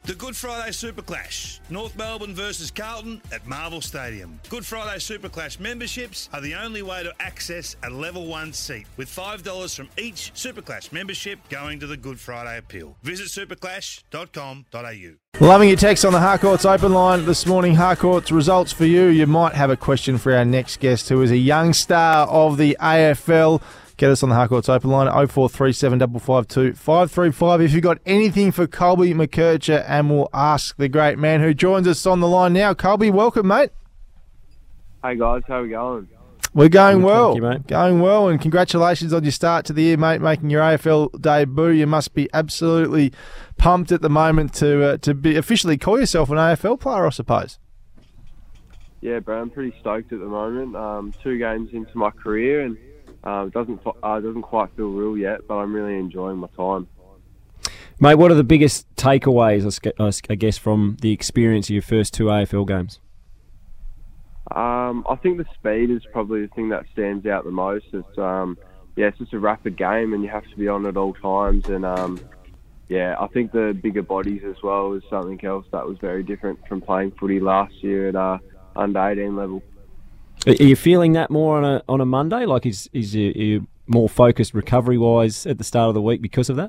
The Good Friday Super Clash. North Melbourne versus Carlton at Marvel Stadium. Good Friday Super Clash memberships are the only way to access a level 1 seat, with $5 from each Super Clash membership going to the Good Friday appeal. Visit superclash.com.au. Loving your text on the Harcourts open line this morning. Harcourts results for you. You might have a question for our next guest, who is a young star of the AFL. Get us on the Harcourts open line, 0437 552 535. If you've got anything for Colby McKercher, and we'll ask the great man who joins us on the line now. Colby, welcome, mate. Hey, guys. How are we going? We're going well. Thank you, mate. Going well, and congratulations on your start to the year, mate, making your AFL debut. You must be absolutely pumped at the moment to be officially call yourself an AFL player, I suppose. Yeah, bro, I'm pretty stoked at the moment. 2 games into my career, and it doesn't quite feel real yet, but I'm really enjoying my time. Mate, what are the biggest takeaways, I guess, from the experience of your first 2 AFL games? I think the speed is probably the thing that stands out the most. It's just a rapid game, and you have to be on at all times. And I think the bigger bodies as well is something else that was very different from playing footy last year at under 18 level. Are you feeling that more on a Monday? Like, is you more focused recovery wise at the start of the week because of that?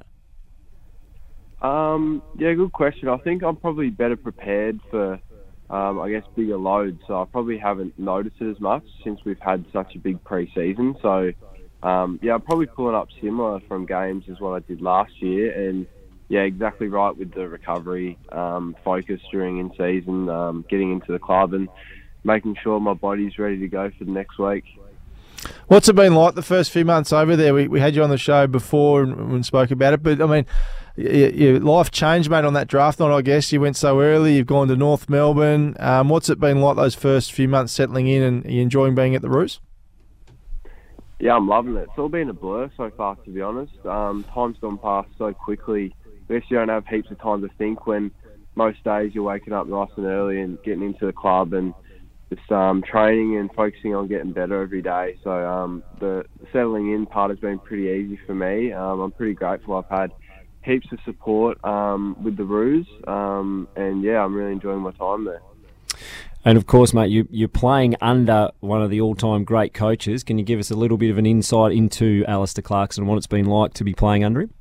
Good question. I think I'm probably better prepared for, bigger loads. So I probably haven't noticed it as much since we've had such a big pre-season. So, I'm probably pulling up similar from games as what I did last year. And, yeah, exactly right with the recovery focus during in-season, getting into the club and making sure my body's ready to go for the next week. What's it been like the first few months over there? We had you on the show before and spoke about it, but I mean, your life changed, mate, on that draft night, I guess. You went so early, you've gone to North Melbourne. What's it been like those first few months settling in, and are you enjoying being at the Roos? Yeah, I'm loving it. It's all been a blur so far, to be honest. Time's gone past so quickly. I guess you don't have heaps of time to think when most days you're waking up nice and early and getting into the club and just training and focusing on getting better every day. So the settling in part has been pretty easy for me. I'm pretty grateful. I've had heaps of support with the Roos, and I'm really enjoying my time there. And of course, mate, you're playing under one of the all-time great coaches. Can you give us a little bit of an insight into Alistair Clarkson and what it's been like to be playing under him?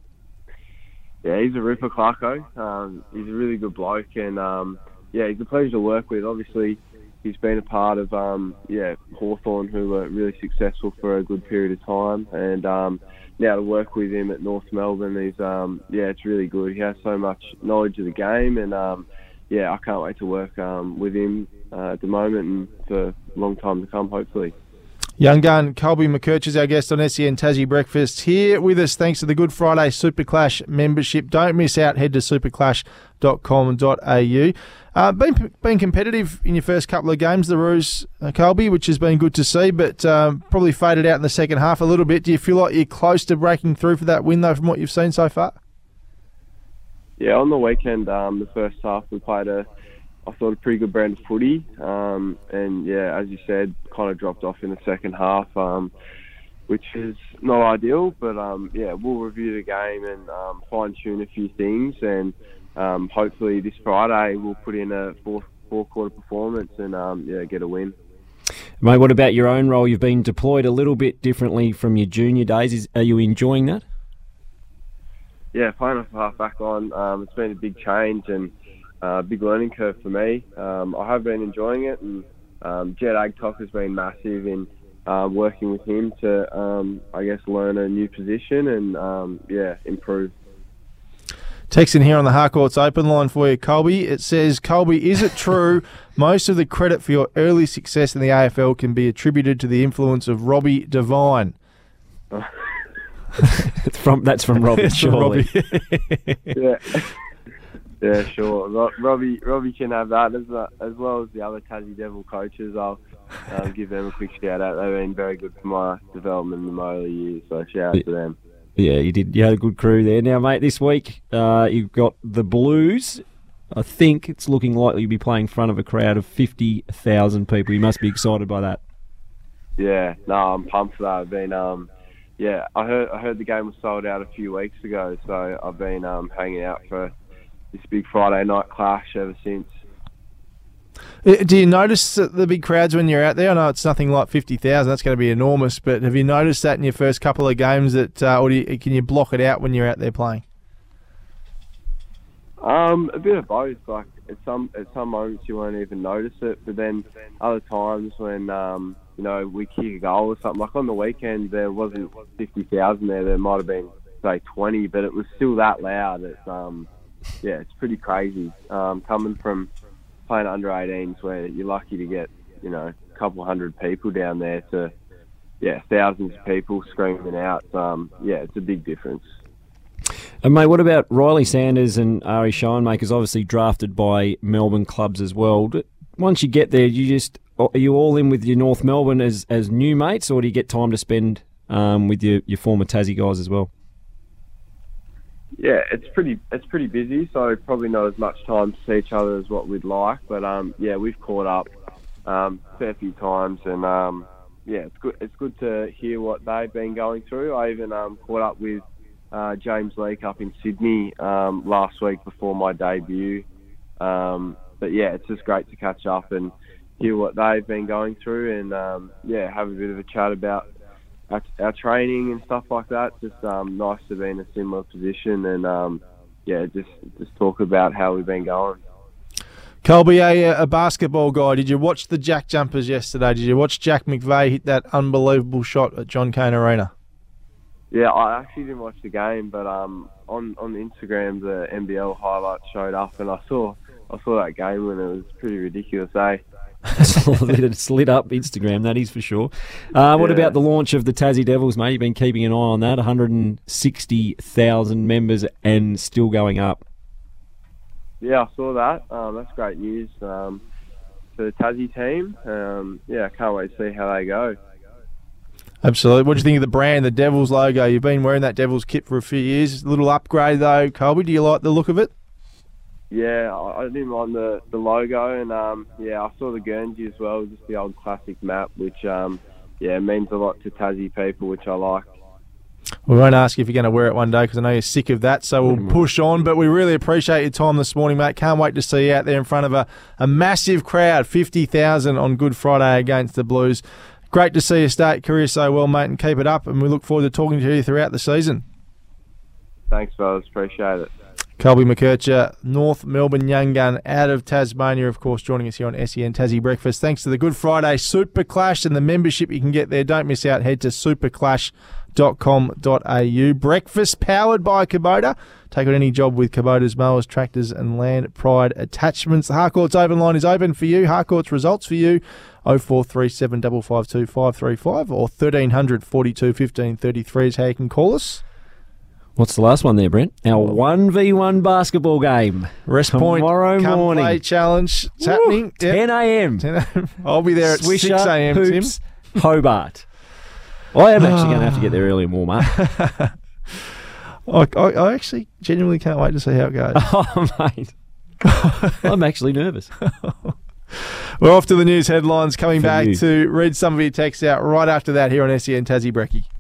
Yeah, he's a ripper, Clarko. He's a really good bloke, and he's a pleasure to work with. Obviously, he's been a part of Hawthorn, who were really successful for a good period of time, and now to work with him at North Melbourne is it's really good. He has so much knowledge of the game, and I can't wait to work with him at the moment and for a long time to come, hopefully. Young gun Colby McKercher is our guest on SEN Tassie Breakfast, here with us thanks to the Good Friday Super Clash membership. Don't miss out. Head to superclash.com.au. Been competitive in your first couple of games, the Roos, Colby, which has been good to see, but probably faded out in the second half a little bit. Do you feel like you're close to breaking through for that win, though, from what you've seen so far? Yeah, on the weekend, the first half, we played a pretty good brand of footy. As you said, kind of dropped off in the second half, which is not ideal. But, we'll review the game and fine-tune a few things. And hopefully this Friday we'll put in a four-quarter performance and, get a win. Mate, what about your own role? You've been deployed a little bit differently from your junior days. Are you enjoying that? Yeah, playing off half back on, it's been a big change and big learning curve for me. I have been enjoying it, and Jed Agtok has been massive in working with him to, learn a new position and, improve. Texting here on the Harcourts open line for you, Colby. It says, Colby, is it true most of the credit for your early success in the AFL can be attributed to the influence of Robbie Devine? That's from Robbie, surely. Yeah, sure. Robbie can have that as well as the other Tassie Devil coaches. I'll give them a quick shout out. They've been very good for my development in my early years, so shout out to them. Yeah, you did. You had a good crew there. Now, mate, this week you've got the Blues. I think it's looking likely you'll be playing in front of a crowd of 50,000 people. You must be excited by that. Yeah, no, I'm pumped for that. I've been, I heard the game was sold out a few weeks ago, so I've been hanging out for this big Friday night clash ever since. Do you notice the big crowds when you're out there? I know it's nothing like 50,000. That's going to be enormous. But have you noticed that in your first couple of games, that or can you block it out when you're out there playing? A bit of both. Like at some moments you won't even notice it, but then other times when we kick a goal or something. Like on the weekend, there wasn't 50,000 there. There might have been say 20, but it was still that loud. It's pretty crazy. Coming from playing under 18s, where you're lucky to get a couple hundred people down there, to thousands of people screaming out. It's a big difference. And mate, what about Riley Sanders and Ari Shinemakers, obviously drafted by Melbourne clubs as well? Once you get there, are you all in with your North Melbourne as new mates, or do you get time to spend with your former Tassie guys as well? Yeah, it's pretty busy, so probably not as much time to see each other as what we'd like. But we've caught up a fair few times, and it's good. It's good to hear what they've been going through. I even caught up with James Leake up in Sydney last week before my debut. It's just great to catch up and hear what they've been going through, and have a bit of a chat about our training and stuff like that. Just nice to be in a similar position, and just talk about how we've been going. Colby, a basketball guy, did you watch the Jack Jumpers yesterday? Did you watch Jack McVeigh hit that unbelievable shot at John Cain Arena? Yeah, I actually didn't watch the game, but on Instagram the NBL highlights showed up, and I saw that game, and it was pretty ridiculous, eh? It's lit up Instagram, that is for sure. What about the launch of the Tassie Devils, mate? You've been keeping an eye on that. 160,000 members and still going up. Yeah, I saw that. That's great news for the Tassie team. I can't wait to see how they go. Absolutely. What do you think of the brand, the Devils logo? You've been wearing that Devils kit for a few years. A little upgrade though, Colby. Do you like the look of it? Yeah, I didn't mind the logo, and I saw the Guernsey as well, just the old classic map, which means a lot to Tassie people, which I like. We won't ask you if you're going to wear it one day, because I know you're sick of that, so we'll push on. But we really appreciate your time this morning, mate. Can't wait to see you out there in front of a massive crowd, 50,000 on Good Friday against the Blues. Great to see you start your career so well, mate, and keep it up, and we look forward to talking to you throughout the season. Thanks, fellas. Appreciate it. Colby McKercher, North Melbourne young gun out of Tasmania, of course, joining us here on SEN Tassie Breakfast. Thanks to the Good Friday Super Clash and the membership you can get there. Don't miss out. Head to superclash.com.au. Breakfast powered by Kubota. Take on any job with Kubota's mowers, tractors and Land Pride attachments. The Harcourts Open line is open for you. Harcourts results for you. 0437 552 535 or 1300 42 15 33 is how you can call us. What's the last one there, Brent? Our 1v1 basketball game. Rest Point tomorrow morning. Play challenge. It's happening. 10 a.m. I'll be there at Swisher, 6 a.m. Hoops, Tim. Hobart. I am actually going to have to get there early and warm up. I actually genuinely can't wait to see how it goes. Oh, mate. I'm actually nervous. We're off to the news headlines. Coming back to read some of your texts out right after that here on SEN Tassie Brekkie.